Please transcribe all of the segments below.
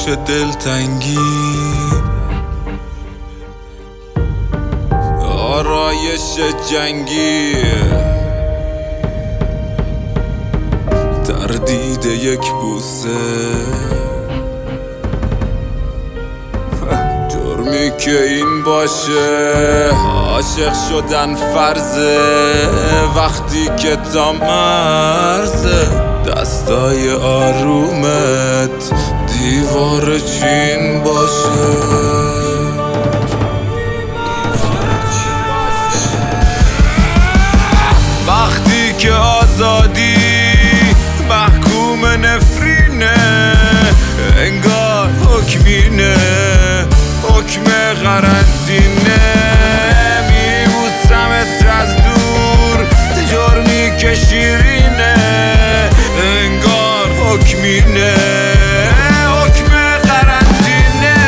دلتنگی، آرایش جنگی، تردید یک بوسه، جرمی که این باشه عاشق شدن فرضه، وقتی که تا مرزه دستای آرومت دیوار چین باشه. وقتی که آزادی محکوم نفرینه، انگار حکمینه، حکم قرنطینه، میبوسمت از دور، جرمی که شیرینه، انگار حکمینه، حکم قرنطینه.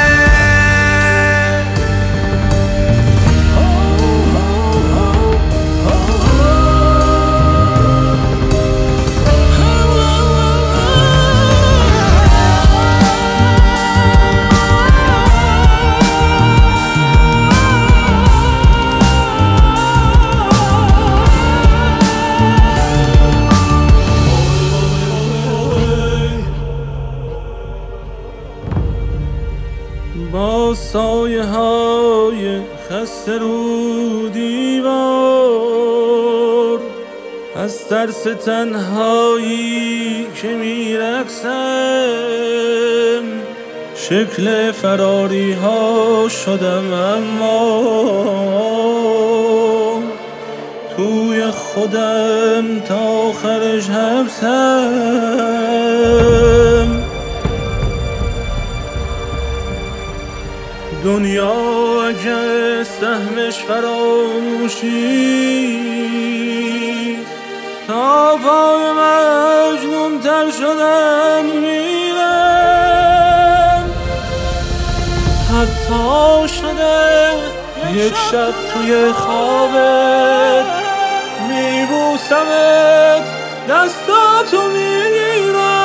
با سایه های خسته رو دیوار، از ترس تنهایی که میرقصم، شکل فراری ها شدم اما توی خودم تا آخرش حبسم. دنیا اگه سهمش فراموشیست، تا پای مجنون تر شدن میرم. حتی شده یک شب توی خوابت میبوسمت، دستاتو میگیرم.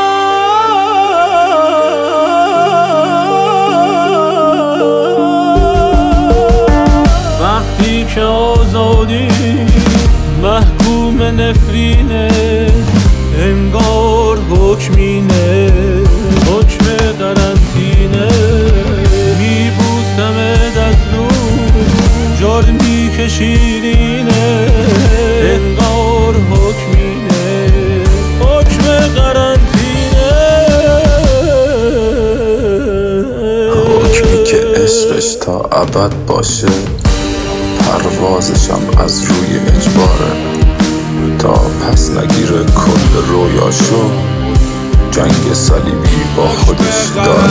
که آزادی محکوم نفرینه، انگار حکمینه، حکم قرنطینه، میبوسمت از دور، جرمی که شیرینه، انگار حکمینه، حکم قرنطینه، حکمی که عشقش تا ابد باشه، پروازشم از روی اجباره، تا پس نگیره کل رویاشو، جنگ صلیبی با خودش داره.